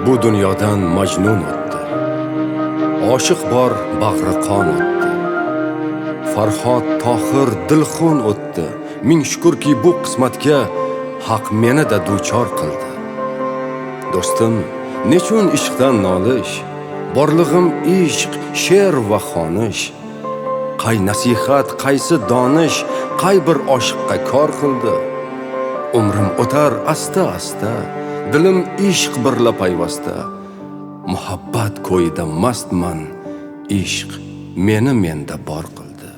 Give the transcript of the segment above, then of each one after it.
Bu dunyodan majnun o'tdi, oshiq bor bag'ri qon o'tdi. Farhod, Tohir, Dilxon o'tdi. Ming shukrki bu qismatga haq meni da duchor qildi. Do'stim, nechun ishqdan nolish? Borlig'im ishq, she'r va xonish. Qay nasihat, qaysi donish, qay bir oshiqqa kor qildi. Umrim o'tar asta-asta, dilim ishq birla payvasta. Muhabbat ko'yida mastman, ishq meni menda bor qildi.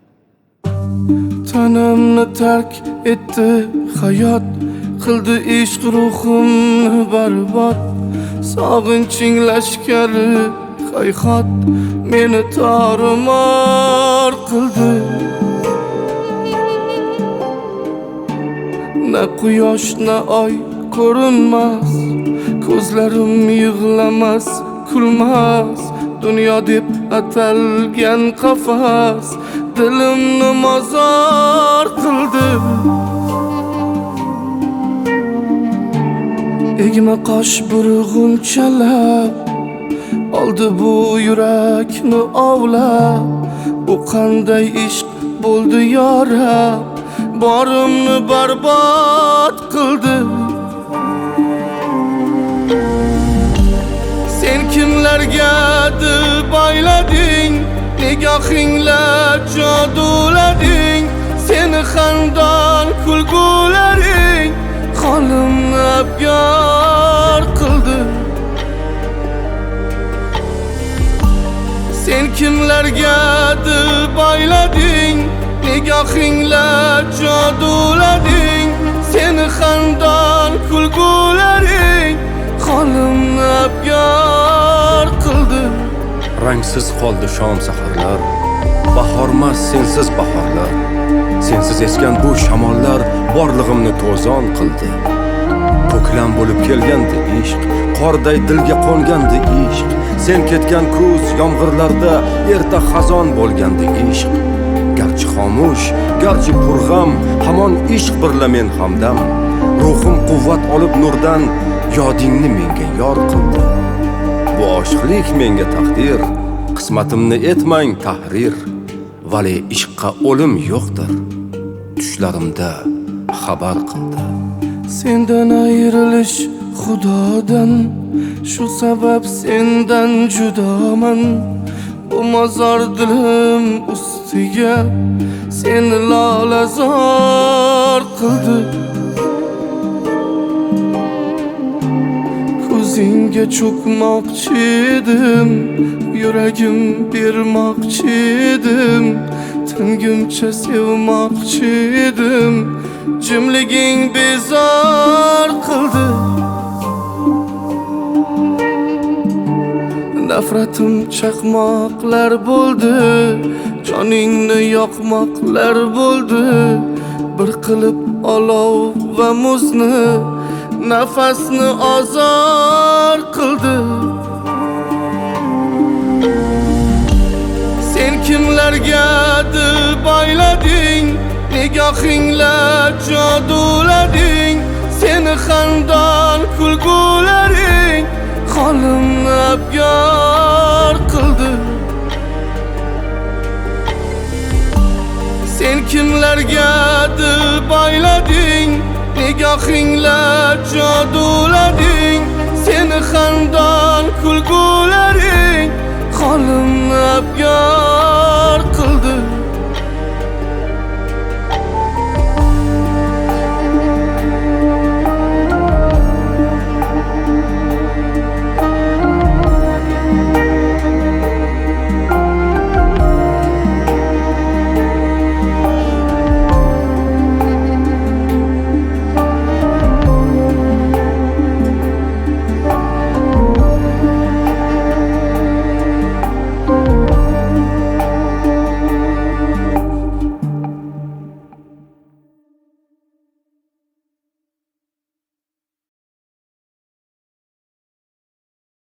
Tanamni tark etdi hayot, qildi ishq ruhimni barbod. Sog'inching lashkari hayhot, meni tarmor qildi. Na quyosh na oy ko'rinmas, ko'zlarim yig'lamas, kulmas. Dunyo deb atalgan qafas dilimni mozor qildi. Egma qosh burg'unchalar oldi bu yurakni ovlab. Bu qanday ishq bo'ldi ya Rab, borimni barbod qildi. Sen kimlarga deb aylading, nigohingla jodulading. Seni xandon kulgularing qolimni abyor qildi. Sen kimlarga deb aylading, nigohingla jodulading. Seni xandon kulgularing qolimni abyor qildi. Rangsiz qoldi shom saharlar, bahormas sensiz bahorlar. Sensiz esgan bu shamollar borlig'imni to'zon qildi. Ko'klam bo'lib kelgandi ishq, qorday dilga qo'ngandi ishq. Sen ketgan kuz yomg'irlarda erta xazon bo'lgandi ishq. Garchi xomush, garchi purg'am, hamon ishq birla men hamdam. Ruhim quvvat olib nurdan, yodingni menga yor qildi. Bu oshiqlik menga taqdir, qismatimni etmang tahrir. Vali ishqqa o'lim yo'qdir, tushlarimda xabar qildi. Sendan ayrilish Xudodan, shu sabab sendan judoman. Bu mozor dilim ustiga seni lolazor qildi. Ko'zingga cho'kmoqchi edim, yuragim bermoqchi edim. Tingimcha sevmoqchi edim, jimliging bezor qildi. Nafratim chaqmoqlar bo'ldi, joningni yoqmoqlar bo'ldi. Bir qilib olov va muzni, nafasni ozor qildi. Sen kimlarga deb aylading, nigohingla jodulading. Seni xandon kulgularing qolimni abyor qildi. Sen kimlarga deb aylading, nigohingla jodulading. Seni xandon kulgularing qolimni abyor